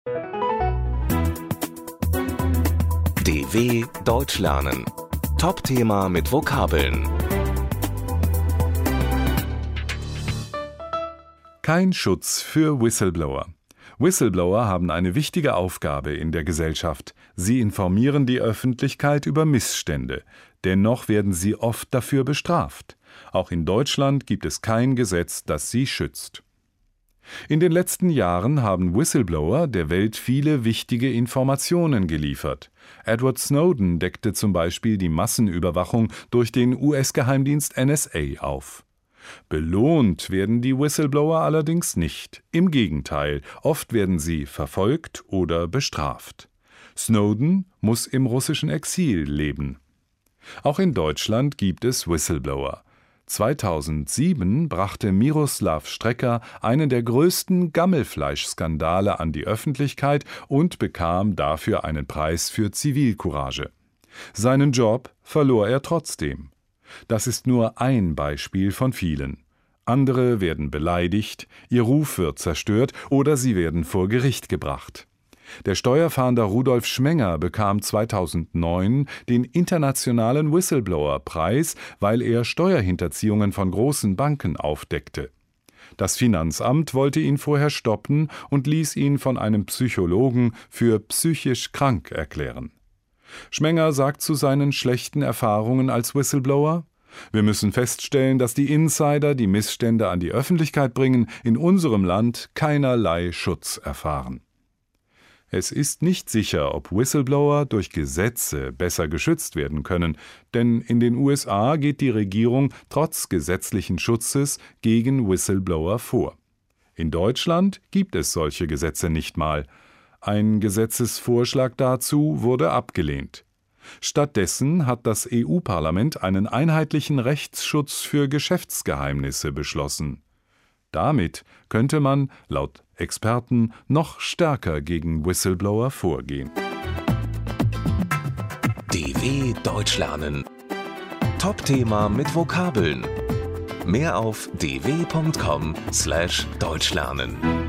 DW Deutsch lernen. Top-Thema mit Vokabeln. Kein Schutz für Whistleblower. Whistleblower haben eine wichtige Aufgabe in der Gesellschaft. Sie informieren die Öffentlichkeit über Missstände. Dennoch werden sie oft dafür bestraft. Auch in Deutschland gibt es kein Gesetz, das sie schützt. In den letzten Jahren haben Whistleblower der Welt viele wichtige Informationen geliefert. Edward Snowden deckte zum Beispiel die Massenüberwachung durch den US-Geheimdienst NSA auf. Belohnt werden die Whistleblower allerdings nicht. Im Gegenteil, oft werden sie verfolgt oder bestraft. Snowden muss im russischen Exil leben. Auch in Deutschland gibt es Whistleblower. 2007 brachte Miroslav Strecker einen der größten Gammelfleischskandale an die Öffentlichkeit und bekam dafür einen Preis für Zivilcourage. Seinen Job verlor er trotzdem. Das ist nur ein Beispiel von vielen. Andere werden beleidigt, ihr Ruf wird zerstört oder sie werden vor Gericht gebracht. Der Steuerfahnder Rudolf Schmenger bekam 2009 den Internationalen Whistleblower-Preis, weil er Steuerhinterziehungen von großen Banken aufdeckte. Das Finanzamt wollte ihn vorher stoppen und ließ ihn von einem Psychologen für psychisch krank erklären. Schmenger sagt zu seinen schlechten Erfahrungen als Whistleblower: Wir müssen feststellen, dass die Insider, die Missstände an die Öffentlichkeit bringen, in unserem Land keinerlei Schutz erfahren. Es ist nicht sicher, ob Whistleblower durch Gesetze besser geschützt werden können, denn in den USA geht die Regierung trotz gesetzlichen Schutzes gegen Whistleblower vor. In Deutschland gibt es solche Gesetze nicht mal. Ein Gesetzesvorschlag dazu wurde abgelehnt. Stattdessen hat das EU-Parlament einen einheitlichen Rechtsschutz für Geschäftsgeheimnisse beschlossen. Damit könnte man, laut Experten, noch stärker gegen Whistleblower vorgehen. DW Deutsch lernen. Top-Thema mit Vokabeln. Mehr auf dw.com/deutschlernen.